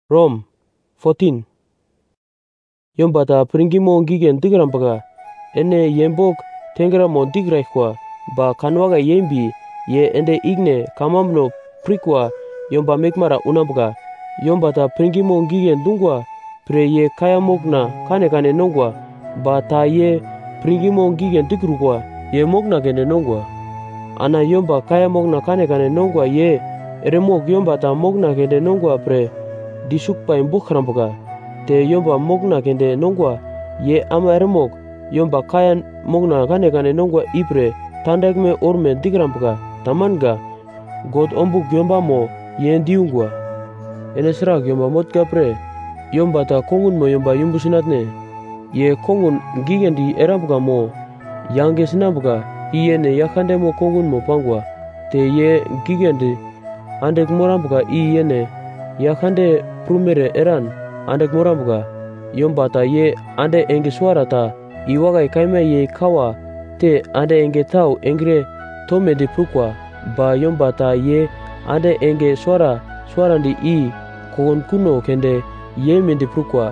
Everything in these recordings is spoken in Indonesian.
Rom 14. Yombata pringimo gigen digrampaga ene yembok tengra mo digraikwa ba kanwaga yembi ye ende igne kamamno prikwa yomba mekmara unampaga yombata pringimo gigen dungwa pre ye kayamokna kane nongwa ba ta ye pringimo gigen digrukwa ye mokna gene nongwa ana yomba kayamokna kane nongwa ye eremok yombata mokna gene nongwa pre disukpa imbukrampuga te yomba mokna kende nongwa ye ama eremok yomba kaya mokna kane nongwa ipre tandakme orme digrampuga tamanga God ombuk yomba mo ye diungwa ene srak yomba motka pre yomba ta kongun mo yomba yumbusinatne ye kongun gigendi erampuga mo yange sinampuga iyene yakande mo kongun mo pangwa te ye gigendi andek morampuga iyene yakande prumere eran andek morampuga yomba ta ye ande enge suara ta iwagai kaime ye kawa te ande enge tau engre tome de prukwa ba yomba ta ye ande enge suarandi i kon kuno kende ye mende prukwa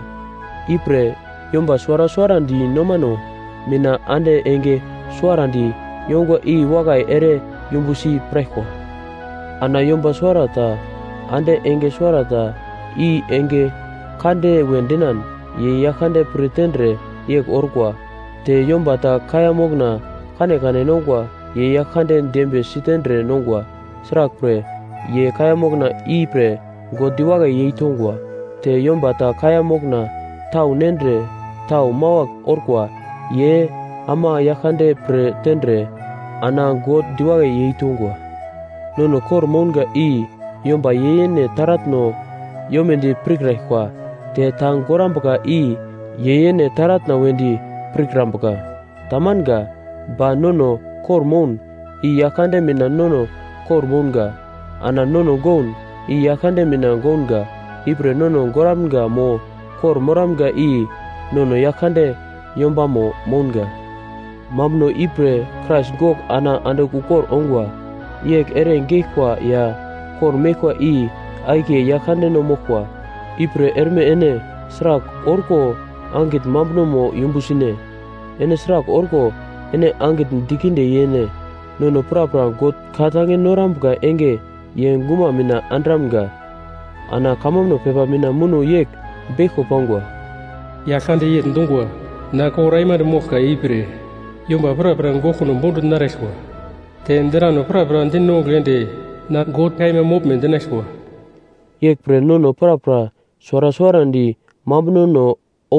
ipre yomba suarandi nomano mina ande enge suarandi yongwa i wagai ere yumbusi prekwa ana yomba suarata ande enge suarata i enge kande wendenan ye yakande pretendre yek orkwa te yomba ta kaya mogna kane nongwa ye yakande dembe sitendre nongwa srak pre ye kaya mogna i pre godiwaga ye tongwa te yomba ta kaya mogna tau nendre tau mawak orkwa ye ama yakande pretendre ana god diwaga ye tongwa nono kor monga i yomba yeyene taratno yomendi prikrakwa te tang gorampuga i yeyene taratna wendi prikrampuga tamanga ba nono kormon i yakande mina nono kormonga ana nono gon i yakande mina gonga ipre nono goramga mo kormoramga i nono yakande yomba mo monga mamno ipre Christ gok ana ande kukor ongwa yek ere ngekwa ya kor mekwa i aike yakande no mokwa ipre erme ene srak orko angit mabno mo yumbusine ene srak orko ene angit dikinde yene nono pra god katange noramga enge ye nguma mina andramga ana kamamno pepa mina muno yek beko pangwa yakande yet ndungwa na ko raima de mokka ipre yomba pra ngokuno bodu nareswa te nderano pra ndinno glende na god kaime movement the next one yek pre nono pra suara-suarandi mabno no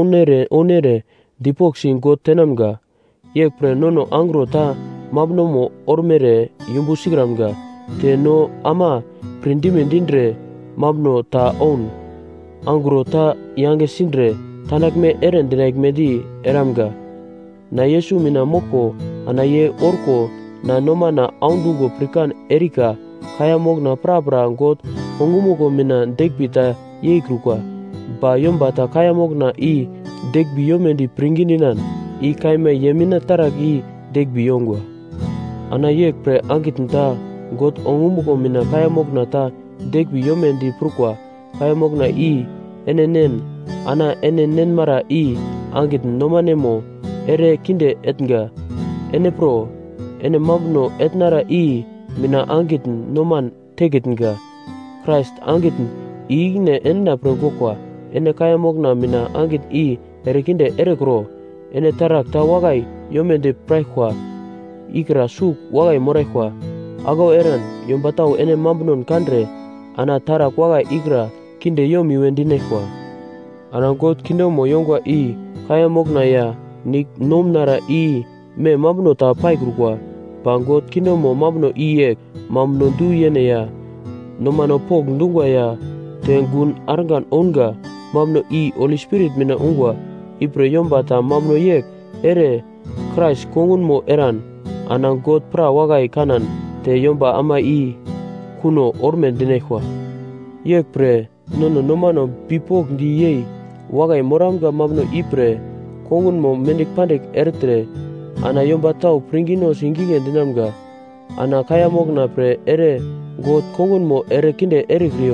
onere dipoksin god tenamga yek pre nono angro ta mabno mo ormere yumbusigramga te no ama prindimendindre mabno ta on angro ta yange sindre tanakme eren dinakmedi eramga na Yesu mina moko ana ye orko na noma na aundugo prikan erika kaya mogna pra god ongumugo mina dekbita yekrukwa ba yombata kaya mogna i dekbi yomendi pringininan i kaime yemina tarak i dekbi yongwa ana yek pre angitnta god ongumugo mina kaya mogna ta dekbi yomendi prukwa kaya mogna i enenen ana enenen mara i angit nomanemo ere kinde etnga ene pro ene mabno etnara i mina angit noman tegitnga Christ angit igne enna progokwa ene kaya mogna mina angit i erekinde erekro ene tarak ta wagai yomende praikwa ikra suk wagai morekwa ago eran yombatau ene mabnon kandre ana tarak wagai ikra kinde yomi wendinekwa ana god kinde mo yongwa i kaya mogna ya nik nomnara i me mabno ta paikrukwa bangot kinde mo mabno i yek mamno du yene ya nomano pog ndungwa ya tengun argan onga mamno i Holy Spirit mina ungwa ipre yombata mamno yek ere Christ kongun mo eran ana god pra wagai kanan te yomba ama i kuno ormen dinekwa yek pre nono nomano bipok di yei wagai moramga mamno ipre kongun mo mendik pandek ertre ana yomba tau pringino singingen dinamga ana kaya mogna pre ere god kongun mo ere kinde erikrio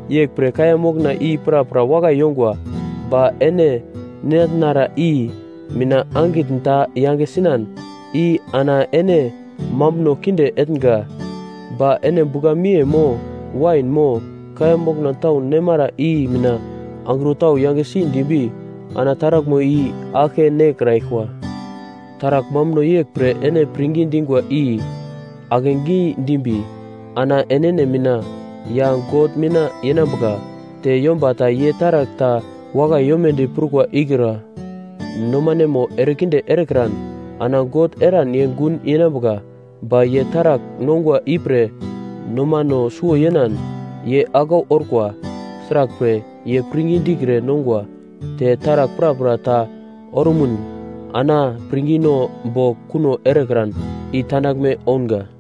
yek pre kaya mokna i pra waga yongwa ba ene netnara i mina angit nta yange sinan i ana ene mamno kinde etnga ba ene buga mie mo wine mo kaya mokna tau nemara i mina angru tau yange sin dimbi ana tarak mo i ake nek raikwa tarak mamno yek pre ene pringin dingwa i agengi dimbi ana enene mina yang god mina yenambuka te yombata ye tarak ta waga yomende purkwa igira nomane mo erekinde erekran ana god eran ye gun yenambuka ba ye tarak nongwa ipre nomano suo yenan ye agaw orkwa srak pre ye pringin digre nongwa te tarak pra ta orumun ana pringino bo kuno erekran i tanakme onga.